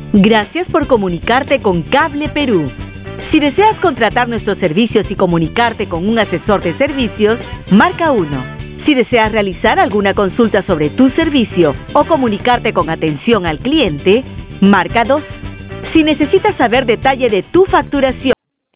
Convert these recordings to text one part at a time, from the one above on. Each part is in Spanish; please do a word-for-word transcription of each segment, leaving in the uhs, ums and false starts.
Gracias por comunicarte con Cable Perú. Si deseas contratar nuestros servicios y comunicarte con un asesor de servicios, marca uno. Si deseas realizar alguna consulta sobre tu servicio o comunicarte con atención al cliente, marca dos. Si necesitas saber detalle de tu facturación,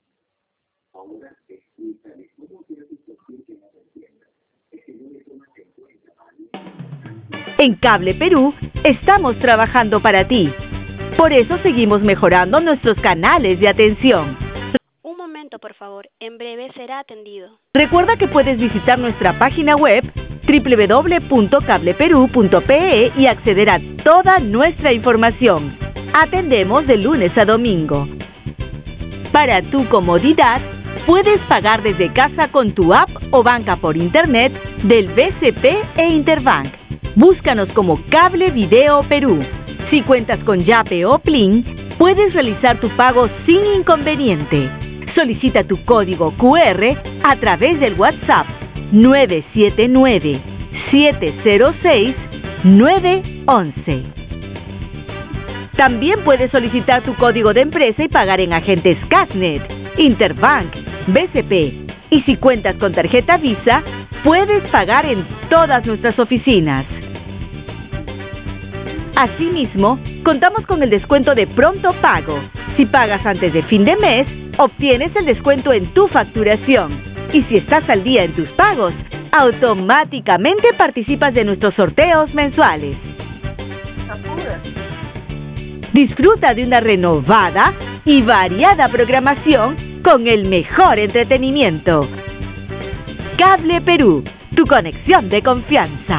en Cable Perú estamos trabajando para ti. Por eso seguimos mejorando nuestros canales de atención. Un momento, por favor. En breve será atendido. Recuerda que puedes visitar nuestra página web doble u doble u doble u punto cable perú punto pe e y acceder a toda nuestra información. Atendemos de lunes a domingo. Para tu comodidad, puedes pagar desde casa con tu app o banca por internet del B C P e Interbank. Búscanos como Cable Video Perú. Si cuentas con Yape o Plin, puedes realizar tu pago sin inconveniente. Solicita tu código cu erre a través del WhatsApp nueve siete nueve, siete cero seis, nueve once. También puedes solicitar tu código de empresa y pagar en agentes Casnet, Interbank, B C P. Y si cuentas con tarjeta Visa, puedes pagar en todas nuestras oficinas. Asimismo, contamos con el descuento de pronto pago. Si pagas antes de fin de mes, obtienes el descuento en tu facturación. Y si estás al día en tus pagos, automáticamente participas de nuestros sorteos mensuales. Disfruta de una renovada y variada programación con el mejor entretenimiento. Cable Perú, tu conexión de confianza.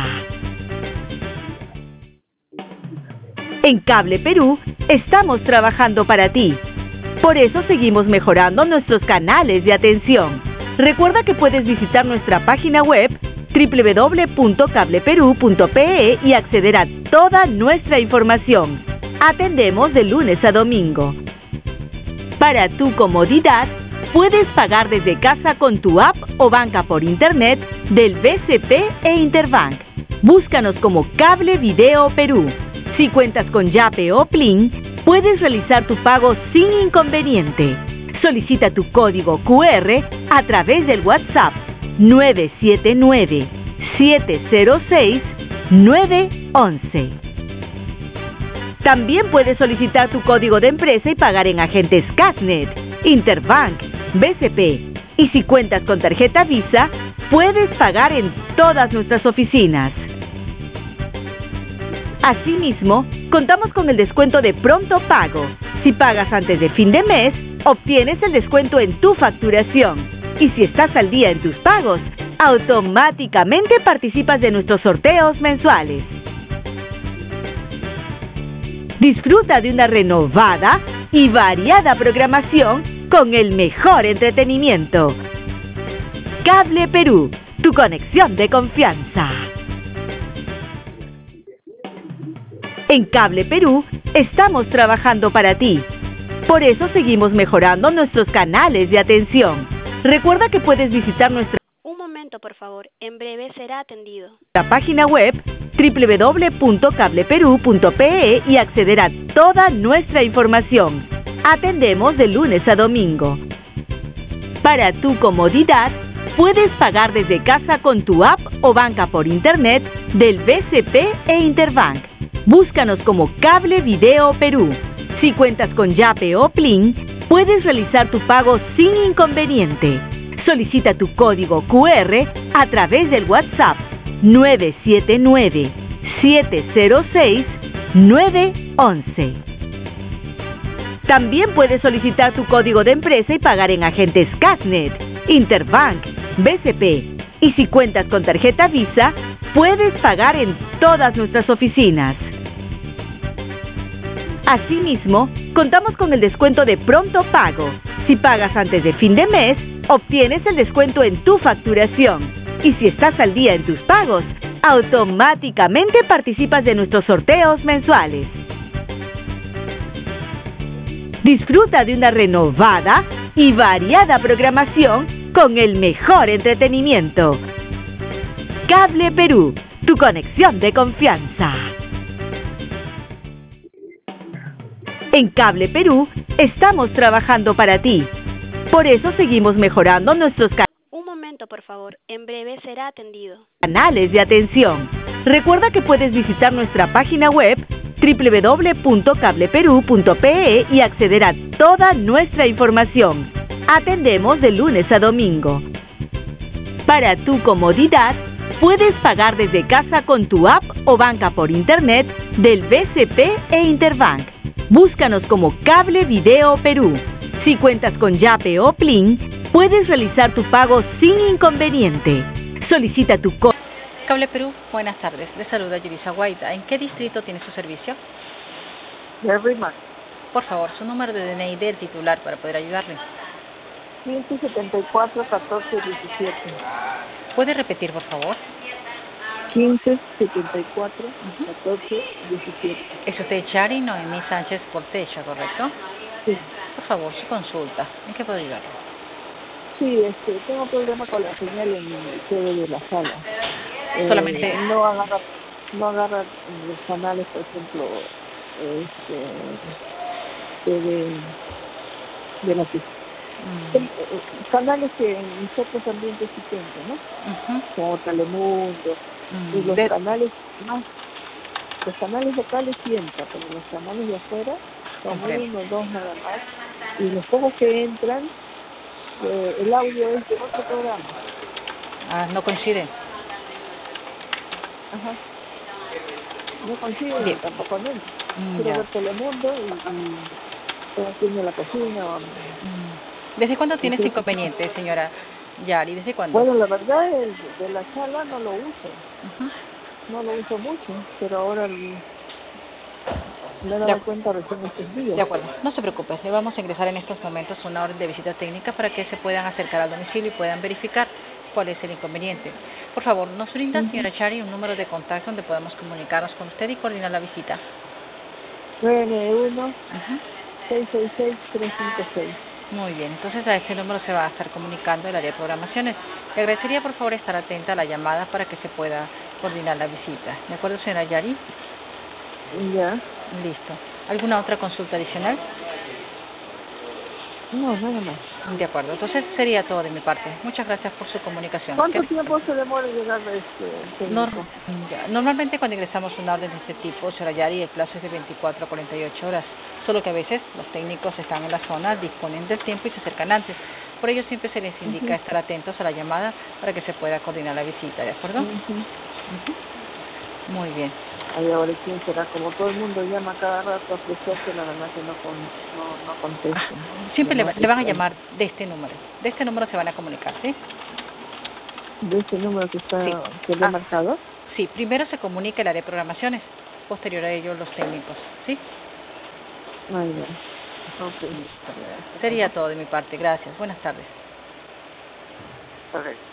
En Cable Perú estamos trabajando para ti. Por eso seguimos mejorando nuestros canales de atención. Recuerda que puedes visitar nuestra página web doble u doble u doble u punto cable perú punto pe e y acceder a toda nuestra información. Atendemos de lunes a domingo. Para tu comodidad, puedes pagar desde casa con tu app o banca por internet del B C P e Interbank. Búscanos como Cable Video Perú. Si cuentas con Yape o Plin, puedes realizar tu pago sin inconveniente. Solicita tu código cu erre a través del WhatsApp nueve siete nueve, siete cero seis, nueve once. También puedes solicitar tu código de empresa y pagar en agentes Casnet, Interbank, B C P. Y si cuentas con tarjeta Visa, puedes pagar en todas nuestras oficinas. Asimismo, contamos con el descuento de pronto pago. Si pagas antes de fin de mes, obtienes el descuento en tu facturación. Y si estás al día en tus pagos, automáticamente participas de nuestros sorteos mensuales. Disfruta de una renovada y variada programación con el mejor entretenimiento. Cable Perú, tu conexión de confianza. En Cable Perú estamos trabajando para ti. Por eso seguimos mejorando nuestros canales de atención. Recuerda que puedes visitar nuestra Un momento, por favor. En breve será atendido. La página web doble u doble u doble u punto cable perú punto pe e y acceder a toda nuestra información. Atendemos de lunes a domingo. Para tu comodidad, puedes pagar desde casa con tu app o banca por internet del B C P e Interbank. Búscanos como Cable Video Perú. Si cuentas con Yape o Plin, puedes realizar tu pago sin inconveniente. Solicita tu código cu erre a través del WhatsApp nueve siete nueve, siete cero seis, nueve once. También puedes solicitar tu código de empresa y pagar en agentes Casnet, Interbank, B C P. Y si cuentas con tarjeta Visa, puedes pagar en todas nuestras oficinas. Asimismo, contamos con el descuento de pronto pago. Si pagas antes de fin de mes, obtienes el descuento en tu facturación. Y si estás al día en tus pagos, automáticamente participas de nuestros sorteos mensuales. Disfruta de una renovada y variada programación con el mejor entretenimiento. Cable Perú, tu conexión de confianza. En Cable Perú estamos trabajando para ti. Por eso seguimos mejorando nuestros ca- Un momento, por favor. En breve será atendido. canales de atención. Recuerda que puedes visitar nuestra página web doble u doble u doble u punto cable perú punto pe e y acceder a toda nuestra información. Atendemos de lunes a domingo. Para tu comodidad, puedes pagar desde casa con tu app o banca por internet del B C P e Interbank. Búscanos como Cable Video Perú. Si cuentas con Yape o Plin, puedes realizar tu pago sin inconveniente. Solicita tu co- Cable Perú, buenas tardes. Le saluda Yurisa Guaita. ¿En qué distrito tiene su servicio? Everyman, Por favor, su número de D N I del titular para poder ayudarle. quince setenta y cuatro catorce diecisiete. ¿Puede repetir, por favor? quince setenta y cuatro catorce diecisiete. Es usted Chari Noemí Sánchez Portecha, ¿correcto? Sí, Por favor, su consulta. ¿En qué puedo ayudarle? sí, este, tengo problema con la señal en el sede de la sala. Eh, Solamente- no agarra, no agarra los canales, por ejemplo, este, de, de la Mm, eh, canales que en ciertos ambientes sí tengo, ¿no? ujú, Como Telemundo. mm, Y los de- canales más, los canales locales sí entran, pero los canales de afuera son Comprendo. uno, dos nada más. Y los pocos que entran, eh, el audio es de otro programa. ah, no coincide. Ajá. No consigo Bien. tampoco no. Mm, Quiero ya. ver Telemundo y, y estoy haciendo la cocina. O, Mm. ¿Desde cuándo tiene este Sí. inconveniente, señora Yari? ¿Desde cuándo? bueno, la verdad, el de la sala no lo uso. Ujú. No lo uso mucho, pero ahora el- me he De dado acu- cuenta recién estos días. De acuerdo, no se preocupe, le vamos a ingresar en estos momentos una orden de visita técnica para que se puedan acercar al domicilio y puedan verificar cuál es el inconveniente. Por favor, nos brinda, Ujú. señora Chari, un número de contacto donde podamos comunicarnos con usted y coordinar la visita. nueve nueve uno Ujú. seis seis seis tres cinco seis. Muy bien, entonces a este número se va a estar comunicando el área de programaciones. Le agradecería, por favor, estar atenta a la llamada para que se pueda coordinar la visita. ¿De acuerdo, señora Yari? Ya. Listo. ¿Alguna otra consulta adicional? No, nada más. De acuerdo, entonces sería todo de mi parte. Muchas gracias por su comunicación. ¿Cuánto Que- tiempo se demora en llegar este Nor- técnico? ya, Normalmente cuando ingresamos una orden de este tipo, señora Yari, el plazo es de veinticuatro a cuarenta y ocho horas, solo que a veces los técnicos están en la zona, disponen del tiempo y se acercan antes. Por ello siempre se les indica Ujú. estar atentos a la llamada para que se pueda coordinar la visita, ¿de acuerdo? Ujú. Ujú. Muy bien. Ay, ahora quién será, como todo el mundo llama cada rato a ofrecerse, la verdad que no, con, no, no Ah, contesto. siempre le, No va- le van a contesto. llamar de este número. De este número se van a comunicar, ¿sí? ¿De ese número que está, Sí. que le he Ah. marcado? Sí, primero se comunica el área de programaciones, posterior a ello los técnicos, ¿sí? Ay, ya. Ok. Sería todo de mi parte. Gracias. Buenas tardes. Correcto.